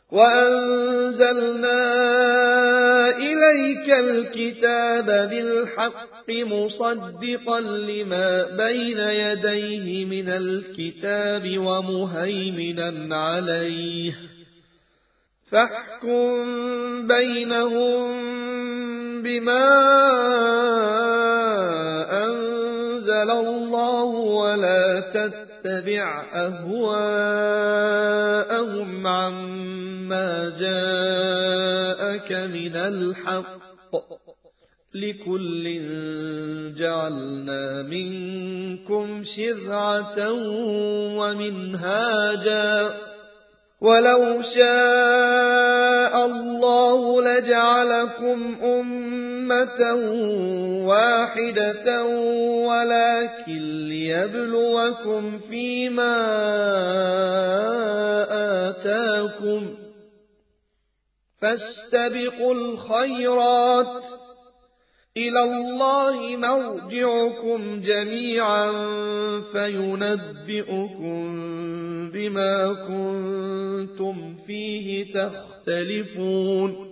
وأنزلنا إليك الكتاب بالحق مصدقا لما بين يديه من الكتاب ومهيمنا عليه فاحكم بينهم بما أنزل الله ولا تتبع أهواءهم عما جاءك من الحق لكل جعلنا منكم شرعة ومنهاجا ولو شاء الله لجعلكم أمة واحدة ولكن ليبلوكم فيما آتاكم فاستبقوا الخيرات إلى الله مرجعكم جميعا فينبئكم بما كنتم فيه تختلفون